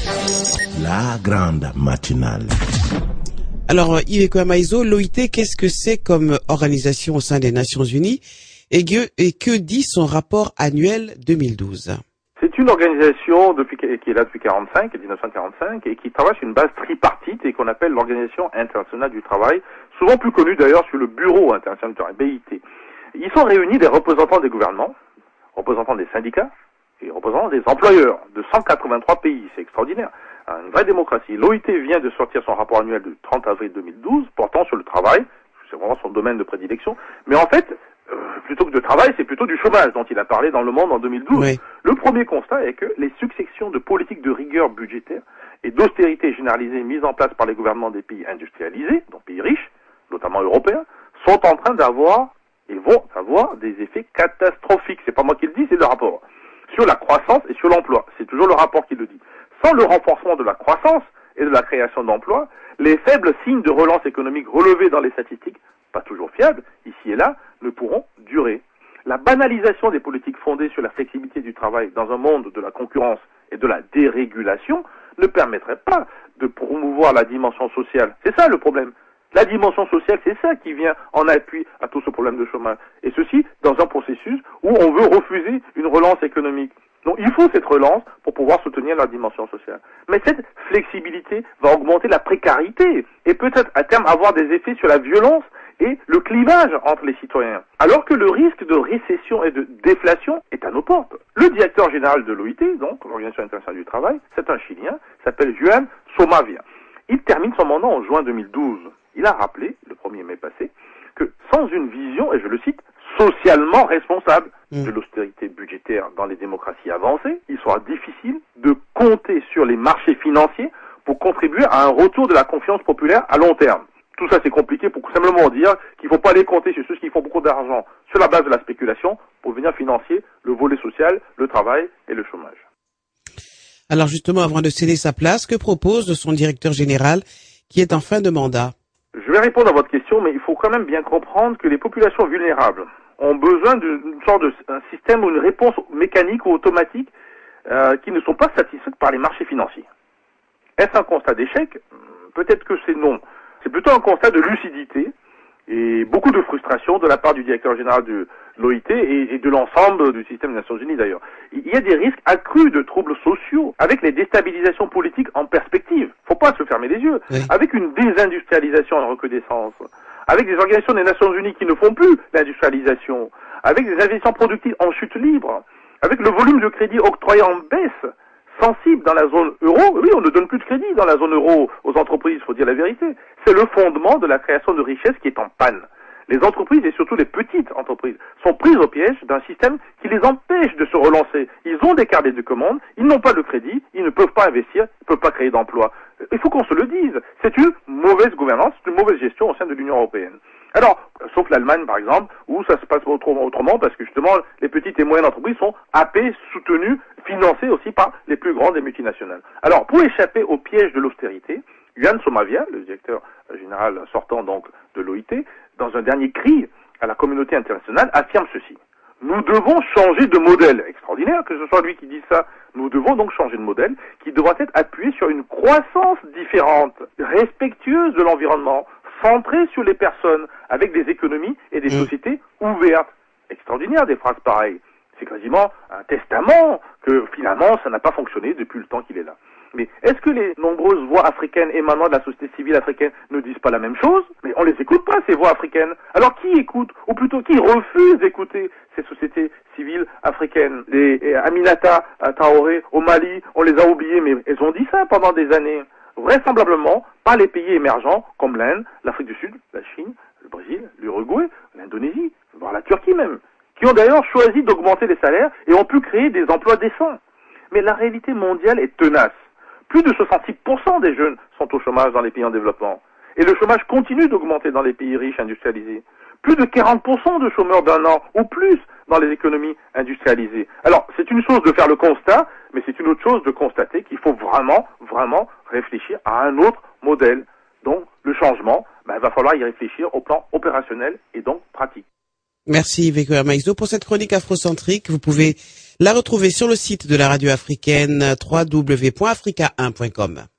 La grande matinale. Alors, Yves Maïzo, l'OIT, qu'est-ce que c'est comme organisation au sein des Nations Unies et que dit son rapport annuel 2012? C'est une organisation qui est là depuis 1945, et qui travaille sur une base tripartite et qu'on appelle l'Organisation internationale du travail, souvent plus connue d'ailleurs sur le Bureau international du travail, BIT. Ils sont réunis des représentants des gouvernements, représentants des syndicats et représentants des employeurs de 183 pays. C'est extraordinaire. Une vraie démocratie. L'OIT vient de sortir son rapport annuel du 30 avril 2012 portant sur le travail. C'est vraiment son domaine de prédilection. Mais en fait, plutôt que de travail, c'est plutôt du chômage dont il a parlé dans le monde en 2012. Oui. Le premier constat est que les successions de politiques de rigueur budgétaire et d'austérité généralisée mises en place par les gouvernements des pays industrialisés, donc pays riches, notamment européens, sont en train d'avoir et vont avoir des effets catastrophiques. C'est pas moi qui le dis, c'est le rapport. Sur la croissance et sur l'emploi. C'est toujours le rapport qui le dit. Sans le renforcement de la croissance et de la création d'emplois, les faibles signes de relance économique relevés dans les statistiques, pas toujours fiables, ici et là, ne pourront durer. La banalisation des politiques fondées sur la flexibilité du travail dans un monde de la concurrence et de la dérégulation ne permettrait pas de promouvoir la dimension sociale. C'est ça le problème. La dimension sociale, c'est ça qui vient en appui à tout ce problème de chômage. Et ceci dans un processus où on veut refuser une relance économique. Donc il faut cette relance pour pouvoir soutenir la dimension sociale. Mais cette flexibilité va augmenter la précarité et peut-être à terme avoir des effets sur la violence et le clivage entre les citoyens. Alors que le risque de récession et de déflation est à nos portes. Le directeur général de l'OIT, donc l'Organisation internationale du travail, c'est un Chilien, s'appelle Juan Somavia. Il termine son mandat en juin 2012. Il a rappelé, le 1er mai passé, que sans une vision, et je le cite, socialement responsable de l'austérité budgétaire dans les démocraties avancées, il sera difficile de compter sur les marchés financiers pour contribuer à un retour de la confiance populaire à long terme. Tout ça, c'est compliqué pour simplement dire qu'il ne faut pas aller compter sur ceux qui font beaucoup d'argent sur la base de la spéculation pour venir financer le volet social, le travail et le chômage. Alors justement, avant de céder sa place, que propose son directeur général qui est en fin de mandat? Je vais répondre à votre question, mais il faut quand même bien comprendre que les populations vulnérables ont besoin d'une sorte de système ou une réponse mécanique ou automatique qui ne sont pas satisfaites par les marchés financiers. Est-ce un constat d'échec? Peut-être que c'est non. C'est plutôt un constat de lucidité et beaucoup de frustration de la part du directeur général de l'OIT et de l'ensemble du système des Nations Unies d'ailleurs. Il y a des risques accrus de troubles sociaux avec les déstabilisations politiques en perspective. Faut pas se fermer les yeux. Oui. Avec une désindustrialisation en recrudescence, avec des organisations des Nations Unies qui ne font plus l'industrialisation, avec des investissements productifs en chute libre, avec le volume de crédit octroyé en baisse sensible dans la zone euro. Oui, on ne donne plus de crédit dans la zone euro aux entreprises, il faut dire la vérité. C'est le fondement de la création de richesse qui est en panne. Les entreprises, et surtout les petites entreprises, sont prises au piège d'un système qui les empêche de se relancer. Ils ont des carnets de commandes, ils n'ont pas de crédit, ils ne peuvent pas investir, ils ne peuvent pas créer d'emplois. Il faut qu'on se le dise. C'est une mauvaise gouvernance, c'est une mauvaise gestion au sein de l'Union européenne. Alors, sauf l'Allemagne par exemple, où ça se passe autrement parce que justement les petites et moyennes entreprises sont happées, soutenues, financées aussi par les plus grandes des multinationales. Alors, pour échapper au piège de l'austérité, Juan Somavia, le directeur général sortant donc de l'OIT, dans un dernier cri à la communauté internationale, affirme ceci. Nous devons changer de modèle. Extraordinaire que ce soit lui qui dise ça. Nous devons donc changer de modèle qui devra être appuyé sur une croissance différente, respectueuse de l'environnement, centrée sur les personnes, avec des économies et des sociétés ouvertes. Extraordinaire des phrases pareilles. C'est quasiment un testament que finalement ça n'a pas fonctionné depuis le temps qu'il est là. Mais est-ce que les nombreuses voix africaines émanant de la société civile africaine ne disent pas la même chose? Mais on les écoute pas, ces voix africaines. Alors qui écoute? Ou plutôt qui refuse d'écouter ces sociétés civiles africaines? Les Aminata Traoré au Mali, on les a oubliées, mais elles ont dit ça pendant des années. Vraisemblablement pas les pays émergents comme l'Inde, l'Afrique du Sud, la Chine, le Brésil, l'Uruguay, l'Indonésie, voire la Turquie même, qui ont d'ailleurs choisi d'augmenter les salaires et ont pu créer des emplois décents. Mais la réalité mondiale est tenace. Plus de 66% des jeunes sont au chômage dans les pays en développement. Et le chômage continue d'augmenter dans les pays riches industrialisés. Plus de 40% de chômeurs d'un an ou plus dans les économies industrialisées. Alors, c'est une chose de faire le constat, mais c'est une autre chose de constater qu'il faut vraiment réfléchir à un autre modèle. Donc, le changement, il va falloir y réfléchir au plan opérationnel et donc pratique. Merci Yves Maïzo pour cette chronique afrocentrique. Vous pouvez La retrouver sur le site de la radio africaine www.africa1.com.